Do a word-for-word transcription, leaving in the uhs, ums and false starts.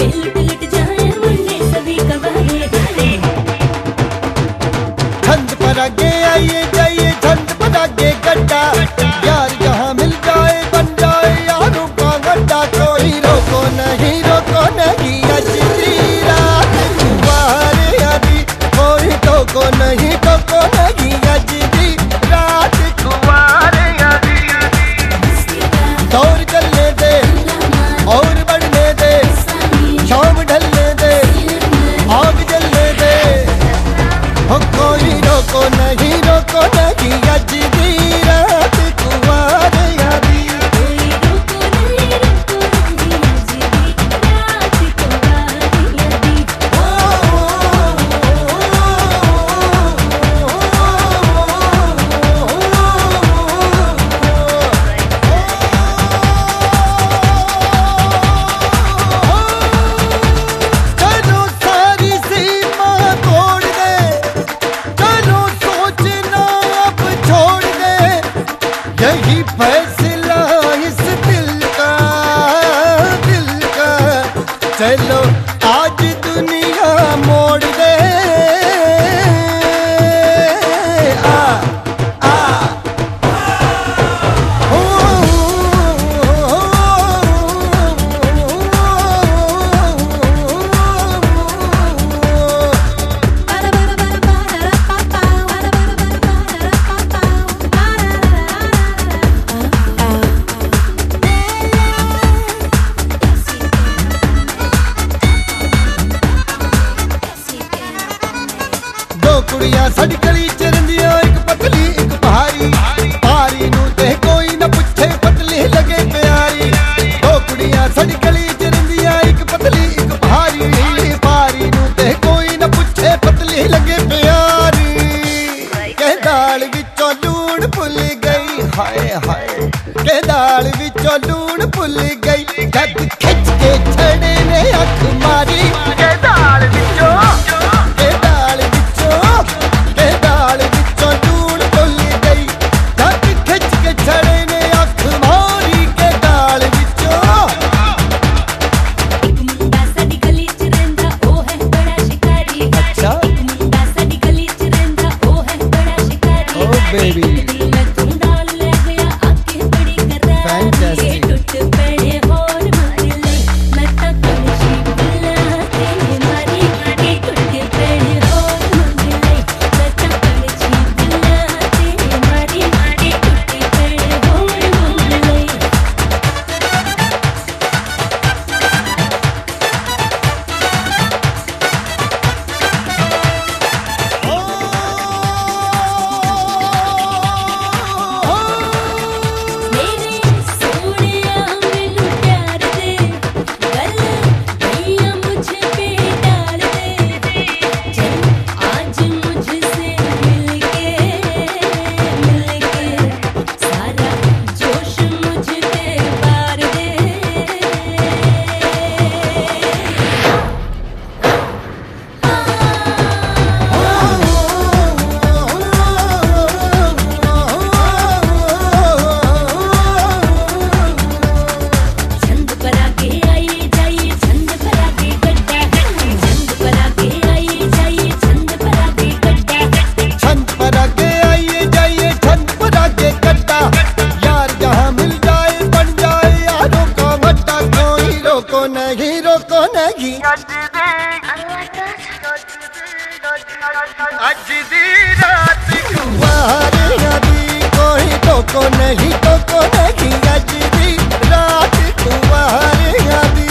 छंद पर आगे आइए जाइए छंद पर आगे गड्ढा यार जहाँ मिल जाए बन जाए यारों का गड्ढा कोई रोको नहीं रोको नहीं अज दी रात कुंवारे आदि कोई टोको नहीं टोको नहीं अज दी रात कुंवारे आदि दौर चलने दे और बढ़ने दे शाम ढलने दे आग जलने दे हो कोई रोको नहीं रोको नहीं अज दी रात कुंवारे आदि कोई रोको नहीं रोको नहीं अज दी रात कुंवारे आदि चलो सारी सीमा तोड़ दे चलो सोचना अब छोड़ दे यही फैसला इस दिल का दिल का चलो आज दुनिया मोड़ दे आ आ ओ, दो कुड़ियां साडी गली च रहिंदियां एक पतली एक भारी भारी नूं ते कोई ना पुछे पतली लगे प्यारी दो कुड़ियां साडी गली च रहिंदियां एक पतली एक भारी भारी नूं ते कोई ना पुछे पतली लगे प्यारी के दाल विचों लूण भुल गई हाय हाय के दाल विचों लूण भुल गई जद खिच के छड़े ने अख मारी के दाल विचों के दाल विचों के दाल विचों लूण भुल गई जद खिच के छड़े ने अख मारी के दाल विचों एक मुंडा साडी गली च रहिंदा ओ है बड़ा शिकारी अच्छा एक मुंडा साडी गली च रहिंदा ओ है बड़ा शिकारी ओ बेबी दिल में तू डाल ले गया आके बड़ी करारी Fantastic. टूट पड़े और मंगले मैं ता कलशी बुला तेरे मारी के टूट पड़े और मंगले मैं ता कलशी बुला तेरे मारी के टूट पड़े और मंगले मेरे सोनिया मैनू प्यार दे गल भैया मुझ पे डाल दे चल आज मुझसे मिलके मिलके सारा जोश मुझ पे मार दे छंद पर आगे आइए जाइए छंद पर आगे गड्ढा छंद पर आगे आइए जाइए छंद पर आगे गड्ढा छंद पर आगे आइए जाइए छंद पर आगे गड्ढा यार जहाँ मिल जाए बन जाए यारों का गड्ढा कोई रोको नहीं रोको नहीं अज दी रात कुंवारे आदि कोई टोको नहीं टोको नहीं अज दी रात कुंवारे आदि